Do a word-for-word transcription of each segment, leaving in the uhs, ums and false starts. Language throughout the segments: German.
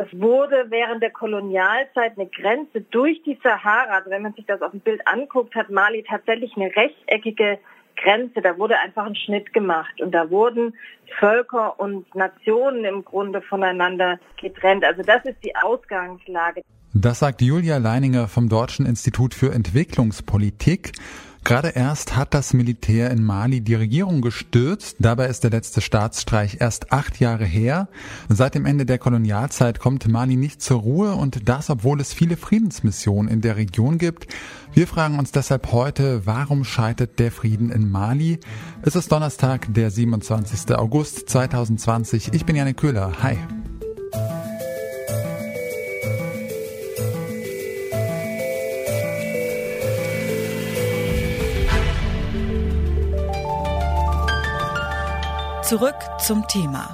Es wurde während der Kolonialzeit eine Grenze durch die Sahara, also wenn man sich das auf dem Bild anguckt, hat Mali tatsächlich eine rechteckige Grenze. Da wurde einfach ein Schnitt gemacht und da wurden Völker und Nationen im Grunde voneinander getrennt. Also das ist die Ausgangslage. Das sagt Julia Leininger vom Deutschen Institut für Entwicklungspolitik. Gerade erst hat das Militär in Mali die Regierung gestürzt. Dabei ist der letzte Staatsstreich erst acht Jahre her. Seit dem Ende der Kolonialzeit kommt Mali nicht zur Ruhe und das, obwohl es viele Friedensmissionen in der Region gibt. Wir fragen uns deshalb heute, warum scheitert der Frieden in Mali? Es ist Donnerstag, der siebenundzwanzigster August zweitausendzwanzig. Ich bin Janik Köhler. Hi. Zurück zum Thema.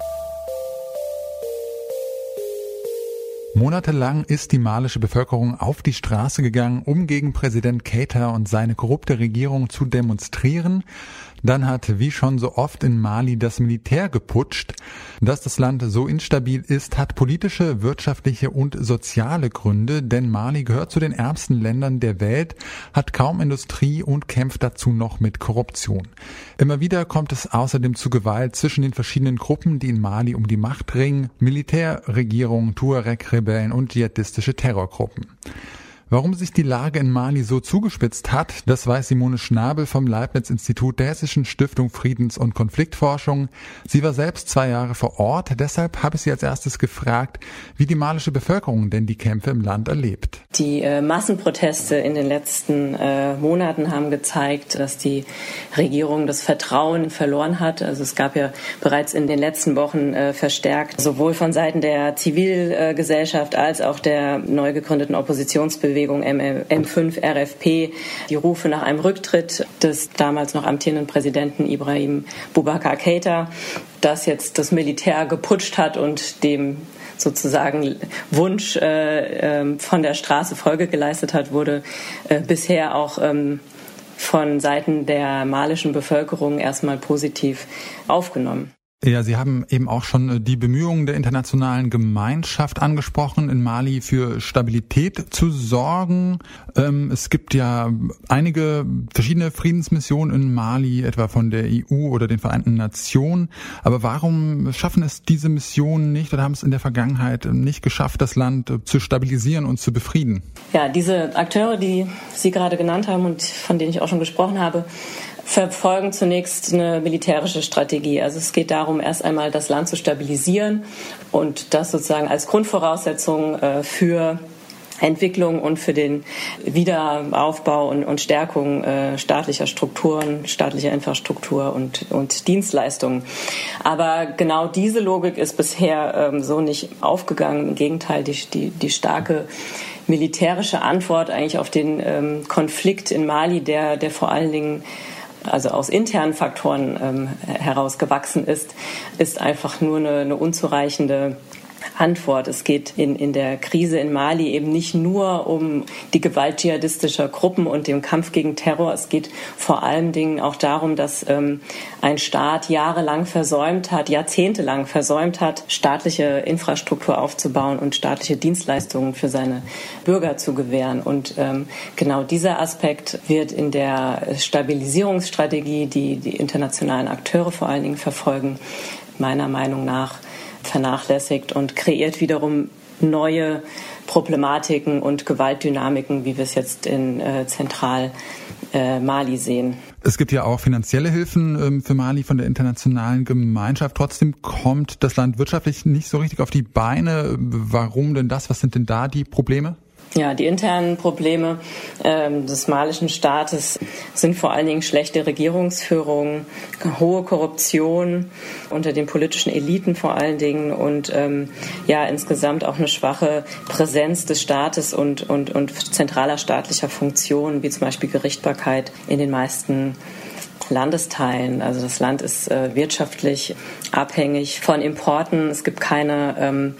Monatelang ist die malische Bevölkerung auf die Straße gegangen, um gegen Präsident Keita und seine korrupte Regierung zu demonstrieren. Dann hat, wie schon so oft in Mali, das Militär geputscht. Dass das Land so instabil ist, hat politische, wirtschaftliche und soziale Gründe, denn Mali gehört zu den ärmsten Ländern der Welt, hat kaum Industrie und kämpft dazu noch mit Korruption. Immer wieder kommt es außerdem zu Gewalt zwischen den verschiedenen Gruppen, die in Mali um die Macht ringen: Militär, Regierung, Tuareg-Rebellen und dschihadistische Terrorgruppen. Warum sich die Lage in Mali so zugespitzt hat, das weiß Simone Schnabel vom Leibniz-Institut der Hessischen Stiftung Friedens- und Konfliktforschung. Sie war selbst zwei Jahre vor Ort, deshalb habe ich sie als erstes gefragt, wie die malische Bevölkerung denn die Kämpfe im Land erlebt. Die äh, Massenproteste in den letzten äh, Monaten haben gezeigt, dass die Regierung das Vertrauen verloren hat. Also es gab ja bereits in den letzten Wochen äh, verstärkt, sowohl von Seiten der Zivilgesellschaft als auch der neu gegründeten Oppositionsbewegung M fünf R F P, die Rufe nach einem Rücktritt des damals noch amtierenden Präsidenten Ibrahim Boubacar Keita, das jetzt das Militär geputscht hat und dem sozusagen Wunsch äh, äh, von der Straße Folge geleistet hat, wurde äh, bisher auch ähm, von Seiten der malischen Bevölkerung erstmal positiv aufgenommen. Ja, Sie haben eben auch schon die Bemühungen der internationalen Gemeinschaft angesprochen, in Mali für Stabilität zu sorgen. Es gibt ja einige verschiedene Friedensmissionen in Mali, etwa von der E U oder den Vereinten Nationen. Aber warum schaffen es diese Missionen nicht oder haben es in der Vergangenheit nicht geschafft, das Land zu stabilisieren und zu befrieden? Ja, diese Akteure, die Sie gerade genannt haben und von denen ich auch schon gesprochen habe, verfolgen zunächst eine militärische Strategie. Also es geht darum, erst einmal das Land zu stabilisieren und das sozusagen als Grundvoraussetzung äh, für Entwicklung und für den Wiederaufbau und, und Stärkung äh, staatlicher Strukturen, staatlicher Infrastruktur und, und Dienstleistungen. Aber genau diese Logik ist bisher ähm, so nicht aufgegangen. Im Gegenteil, die, die, die starke militärische Antwort eigentlich auf den ähm, Konflikt in Mali, der, der vor allen Dingen also aus internen Faktoren ähm, heraus gewachsen ist, ist einfach nur eine, eine unzureichende Antwort. Es geht in, in der Krise in Mali eben nicht nur um die Gewalt dschihadistischer Gruppen und den Kampf gegen Terror. Es geht vor allen Dingen auch darum, dass ähm, ein Staat jahrelang versäumt hat, jahrzehntelang versäumt hat, staatliche Infrastruktur aufzubauen und staatliche Dienstleistungen für seine Bürger zu gewähren. Und ähm, genau dieser Aspekt wird in der Stabilisierungsstrategie, die die internationalen Akteure vor allen Dingen verfolgen, meiner Meinung nach vernachlässigt und kreiert wiederum neue Problematiken und Gewaltdynamiken, wie wir es jetzt in äh, Zentral äh, Mali sehen. Es gibt ja auch finanzielle Hilfen ähm, für Mali von der internationalen Gemeinschaft. Trotzdem kommt das Land wirtschaftlich nicht so richtig auf die Beine. Warum denn das? Was sind denn da die Probleme? Ja, die internen Probleme ähm, des malischen Staates sind vor allen Dingen schlechte Regierungsführung, hohe Korruption unter den politischen Eliten vor allen Dingen und ähm, ja insgesamt auch eine schwache Präsenz des Staates und, und, und zentraler staatlicher Funktionen, wie zum Beispiel Gerichtsbarkeit in den meisten Landesteilen. Also das Land ist äh, wirtschaftlich abhängig von Importen. Es gibt keine ähm,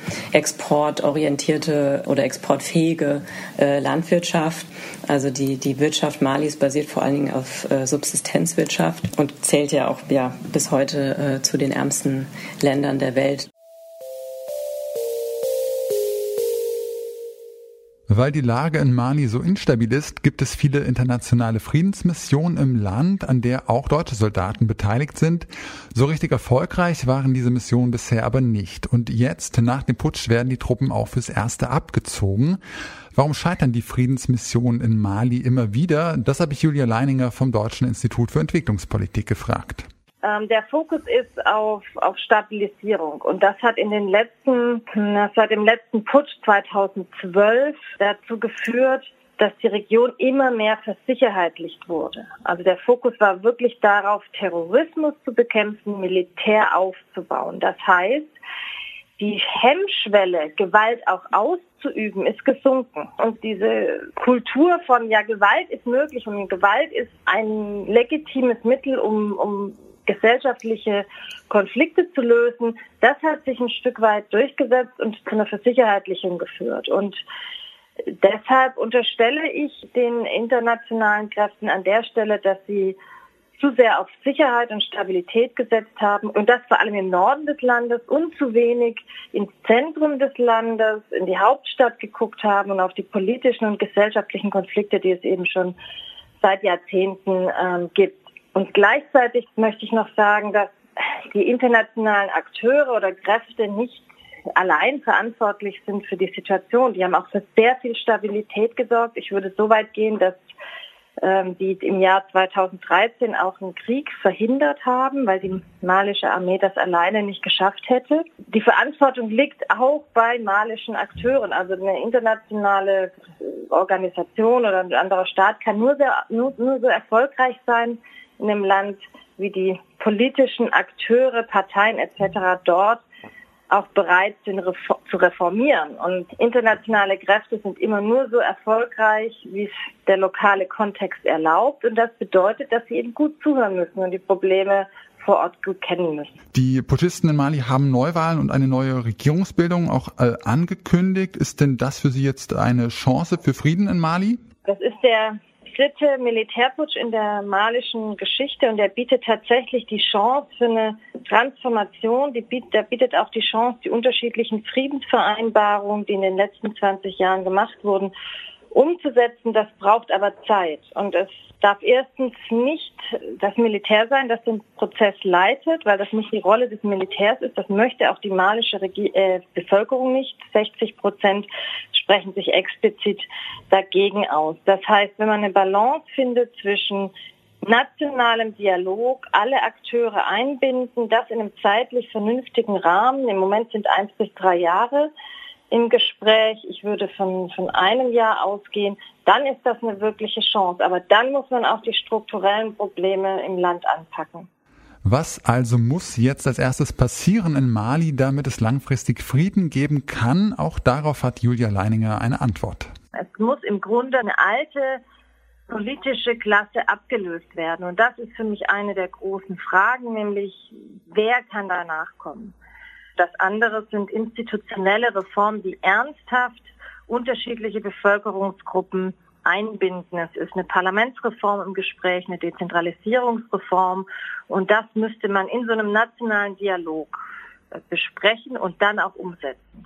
exportorientierte oder exportfähige äh, Landwirtschaft. Also die, die Wirtschaft Malis basiert vor allen Dingen auf äh, Subsistenzwirtschaft und zählt ja auch ja, bis heute äh, zu den ärmsten Ländern der Welt. Weil die Lage in Mali so instabil ist, gibt es viele internationale Friedensmissionen im Land, an der auch deutsche Soldaten beteiligt sind. So richtig erfolgreich waren diese Missionen bisher aber nicht. Und jetzt, nach dem Putsch, werden die Truppen auch fürs Erste abgezogen. Warum scheitern die Friedensmissionen in Mali immer wieder? Das habe ich Julia Leininger vom Deutschen Institut für Entwicklungspolitik gefragt. Ähm, der Fokus ist auf, auf Stabilisierung und das hat in den letzten, seit dem letzten Putsch zweitausendzwölf dazu geführt, dass die Region immer mehr versicherheitlicht wurde. Also der Fokus war wirklich darauf, Terrorismus zu bekämpfen, Militär aufzubauen. Das heißt, die Hemmschwelle, Gewalt auch auszuüben, ist gesunken. Und diese Kultur von, ja, Gewalt ist möglich und Gewalt ist ein legitimes Mittel, um, um gesellschaftliche Konflikte zu lösen, das hat sich ein Stück weit durchgesetzt und zu einer Versicherheitlichung geführt. Und deshalb unterstelle ich den internationalen Kräften an der Stelle, dass sie zu sehr auf Sicherheit und Stabilität gesetzt haben und das vor allem im Norden des Landes und zu wenig ins Zentrum des Landes, in die Hauptstadt geguckt haben und auf die politischen und gesellschaftlichen Konflikte, die es eben schon seit Jahrzehnten ähm, gibt. Und gleichzeitig möchte ich noch sagen, dass die internationalen Akteure oder Kräfte nicht allein verantwortlich sind für die Situation. Die haben auch für sehr viel Stabilität gesorgt. Ich würde so weit gehen, dass ähm, die im Jahr zweitausenddreizehn auch einen Krieg verhindert haben, weil die malische Armee das alleine nicht geschafft hätte. Die Verantwortung liegt auch bei malischen Akteuren. Also eine internationale Organisation oder ein anderer Staat kann nur, sehr, nur, nur so erfolgreich sein in einem Land, wie die politischen Akteure, Parteien et cetera dort auch bereit sind zu reformieren. Und internationale Kräfte sind immer nur so erfolgreich, wie es der lokale Kontext erlaubt. Und das bedeutet, dass sie eben gut zuhören müssen und die Probleme vor Ort gut kennen müssen. Die Putschisten in Mali haben Neuwahlen und eine neue Regierungsbildung auch äh, angekündigt. Ist denn das für Sie jetzt eine Chance für Frieden in Mali? Das ist der dritte Militärputsch in der malischen Geschichte und der bietet tatsächlich die Chance für eine Transformation. Die bietet, der bietet auch die Chance, die unterschiedlichen Friedensvereinbarungen, die in den letzten zwanzig Jahren gemacht wurden, umzusetzen. Das braucht aber Zeit. Und es darf erstens nicht das Militär sein, das den Prozess leitet, weil das nicht die Rolle des Militärs ist. Das möchte auch die malische Regi- äh, Bevölkerung nicht. sechzig Prozent sprechen sich explizit dagegen aus. Das heißt, wenn man eine Balance findet zwischen nationalem Dialog, alle Akteure einbinden, das in einem zeitlich vernünftigen Rahmen, im Moment sind eins bis drei Jahre im Gespräch, ich würde von, von einem Jahr ausgehen, dann ist das eine wirkliche Chance. Aber dann muss man auch die strukturellen Probleme im Land anpacken. Was also muss jetzt als erstes passieren in Mali, damit es langfristig Frieden geben kann? Auch darauf hat Julia Leininger eine Antwort. Es muss im Grunde eine alte politische Klasse abgelöst werden. Und das ist für mich eine der großen Fragen, nämlich wer kann danach kommen? Das andere sind institutionelle Reformen, die ernsthaft unterschiedliche Bevölkerungsgruppen einbinden. Es ist eine Parlamentsreform im Gespräch, eine Dezentralisierungsreform und das müsste man in so einem nationalen Dialog besprechen und dann auch umsetzen.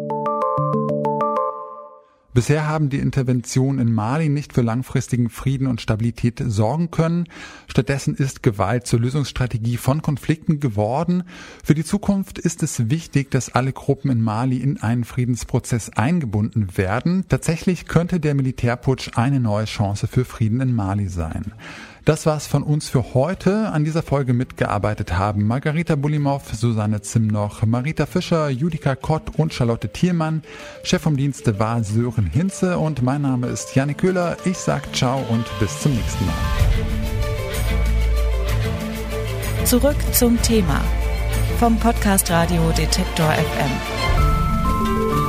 Bisher haben die Interventionen in Mali nicht für langfristigen Frieden und Stabilität sorgen können. Stattdessen ist Gewalt zur Lösungsstrategie von Konflikten geworden. Für die Zukunft ist es wichtig, dass alle Gruppen in Mali in einen Friedensprozess eingebunden werden. Tatsächlich könnte der Militärputsch eine neue Chance für Frieden in Mali sein. Das war's von uns für heute. An dieser Folge mitgearbeitet haben Margarita Bulimov, Susanne Zimnoch, Marita Fischer, Judika Kott und Charlotte Thielmann. Chef vom Dienste war Sören Hinze und mein Name ist Jannik Köhler. Ich sag ciao und bis zum nächsten Mal. Zurück zum Thema vom Podcast Radio Detektor F M.